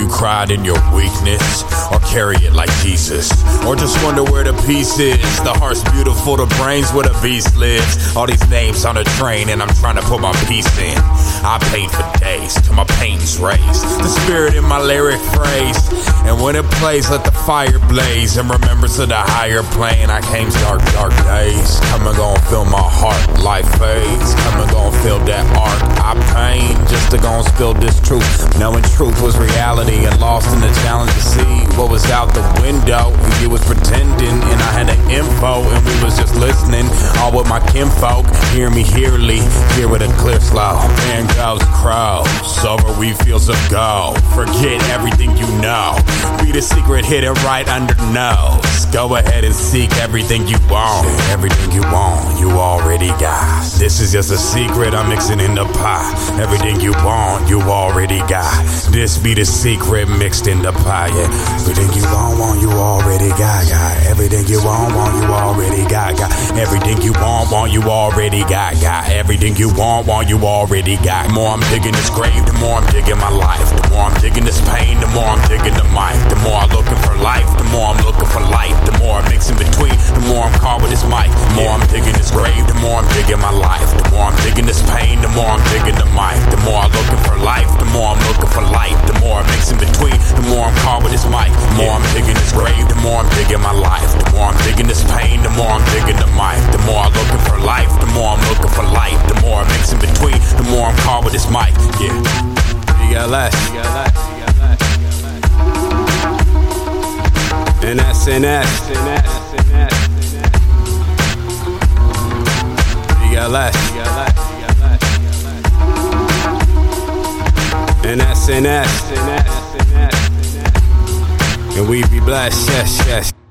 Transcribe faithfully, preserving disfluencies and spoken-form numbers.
you cried in your weakness? Or carry it like Jesus? Or just wonder where the peace is? The heart's beautiful, the brain's where the beast lives. All these names on a train and I'm trying to put my piece in. I paint for days till my pain's raised. The spirit in my lyric phrase. And when it plays, let the fire blaze. In remembrance of the higher plane, I came dark, dark days. Come and gon' feel my heart, life fades. Come and gon' feel that art I pain. Just to gon' spill this truth. Knowing truth was reality and lost in the challenge to see what was out the window. You was pretending and I had the info and we was just listening. All with my kinfolk, hear me hearly, hear with a clear slow. Man goes crows, over we fields of gold. Forget everything you know. Be the secret hidden right under nose. Go ahead and seek everything you want. Everything you want, you already got. This is just a secret I'm mixing in the pie. Everything you want, you already got. This be the secret mixed in the pie, yeah. Everything you want, want, you already got, got. Everything you want, want, you already got, got. Everything you want, want, you already got, got. Everything you want, want, you already got. The more I'm digging this grave, the more I'm digging my life. The more I'm digging this pain, the more I'm digging the mic. The more I'm looking for life, the more I'm looking for light. The more I mix in between, the more I'm caught with this mic. The more I'm digging this grave, the more I'm digging my life. The more I'm digging this pain, the more I'm digging the mic. The more I'm looking for life, the more I'm looking for light. The more I mix in between, the more I'm caught with this mic. The more I'm digging this grave, the more I'm digging my life. The more I'm digging this pain, the more I'm digging the mic. The more I'm looking for life, the more I'm looking for light. The more I mix in between, the more I'm caught with this mic. Yeah, you got less. You got less. You got less. And that's and that's and that's and that's. You got less. You got less. You got less. And that's and that's and that's and that's. And we be blessed, yes, yes.